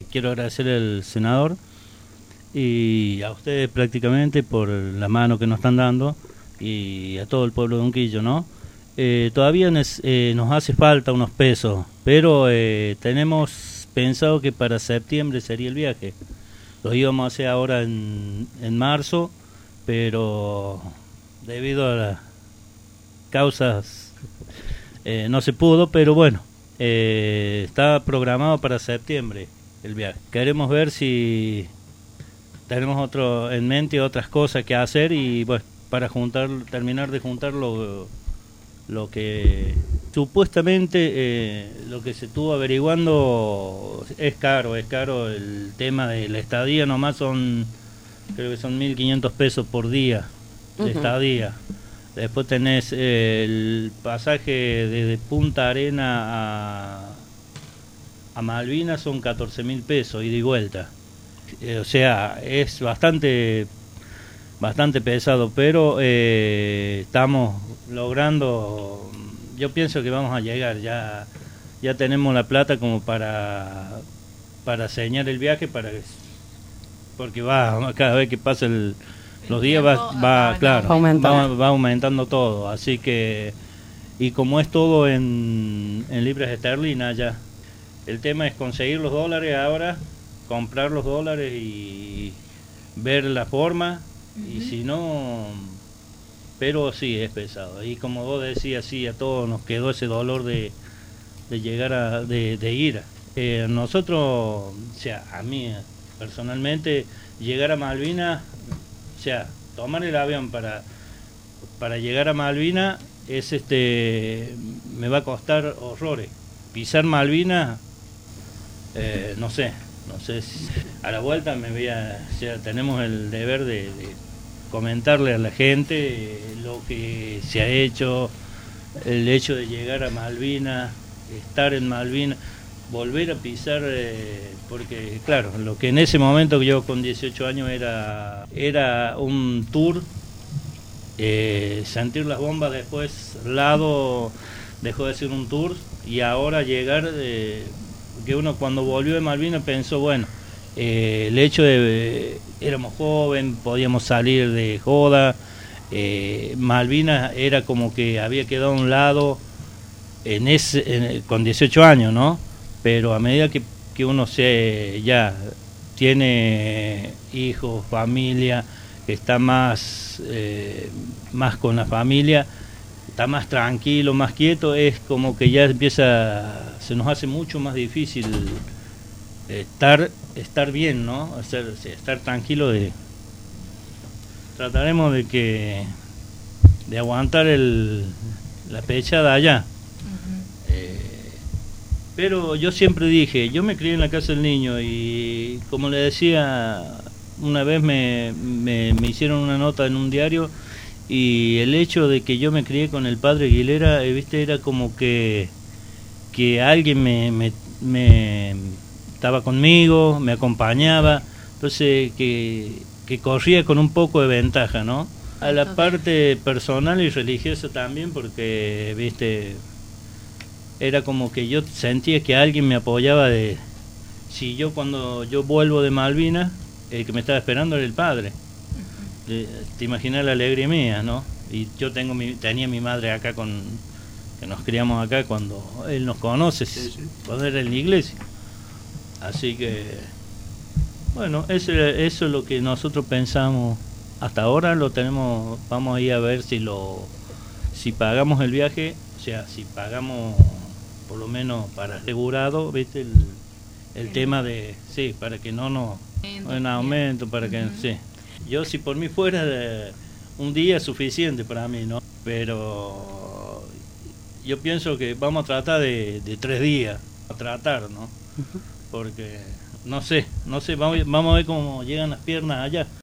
quiero agradecer al senador y a ustedes prácticamente por la mano que nos están dando y a todo el pueblo de Unquillo, ¿no? Todavía nos hace falta unos pesos, pero tenemos pensado que para septiembre sería el viaje. Lo íbamos a hacer ahora en marzo, pero debido a las causas no se pudo, pero bueno, está programado para septiembre el viaje. Queremos ver si tenemos en mente otras cosas que hacer y bueno, para terminar de juntar lo que supuestamente lo que se estuvo averiguando es caro el tema de la estadía, nomás creo que son 1.500 pesos por día de estadía. Después tenés el pasaje desde Punta Arena a Malvinas, son 14.000 pesos ida y vuelta. O sea, es bastante pesado, pero estamos logrando. Yo pienso que vamos a llegar, ya tenemos la plata como para señalar el viaje, porque cada vez que pasa los días va aumentando todo, así que, y como es todo en libras esterlinas ya, el tema es conseguir los dólares ahora, comprar los dólares y ver la forma, y si no, pero sí es pesado, y como vos decías, sí, a todos nos quedó ese dolor de llegar de ir. Nosotros, o sea, a mí personalmente, llegar a Malvinas, o sea, tomar el avión para llegar a Malvinas me va a costar horrores. Pisar Malvinas, no sé si a la vuelta o sea, tenemos el deber de comentarle a la gente lo que se ha hecho, el hecho de llegar a Malvinas, estar en Malvinas, volver a pisar, porque claro, lo que en ese momento que yo con 18 años era un tour, sentir las bombas después, lado dejó de ser un tour, y ahora llegar, que uno cuando volvió de Malvinas pensó, bueno, el hecho de éramos jóvenes, podíamos salir de joda, Malvinas era como que había quedado a un lado con 18 años, ¿no? Pero a medida que uno ya tiene hijos, familia, está más con la familia, está más tranquilo, más quieto, es como que ya se nos hace mucho más difícil estar bien, ¿no? Estar tranquilo. Trataremos de aguantar la pechada allá. Pero yo siempre dije, yo me crié en la casa del niño y como le decía, una vez me hicieron una nota en un diario, y el hecho de que yo me crié con el padre Aguilera, viste, era como que alguien me estaba conmigo, me acompañaba, entonces que corría con un poco de ventaja, ¿no? A la parte personal y religiosa también, porque, viste, era como que yo sentía que alguien me apoyaba cuando yo vuelvo de Malvinas, el que me estaba esperando era el padre. Te imaginas la alegría mía, ¿no? Y yo tenía mi madre acá, que nos criamos acá cuando él nos conoce, cuando era en la iglesia. Así que, bueno, eso es lo que nosotros pensamos. Hasta ahora lo tenemos, vamos a ir a ver si pagamos el viaje, o sea, si pagamos por lo menos para asegurado, ¿viste? El tema de, sí, para que no en aumento, para que, sí. Yo, si por mí fuera, un día es suficiente para mí, ¿no? Pero yo pienso que vamos a tratar de 3 días, a tratar, ¿no? Porque, no sé, vamos a ver cómo llegan las piernas allá.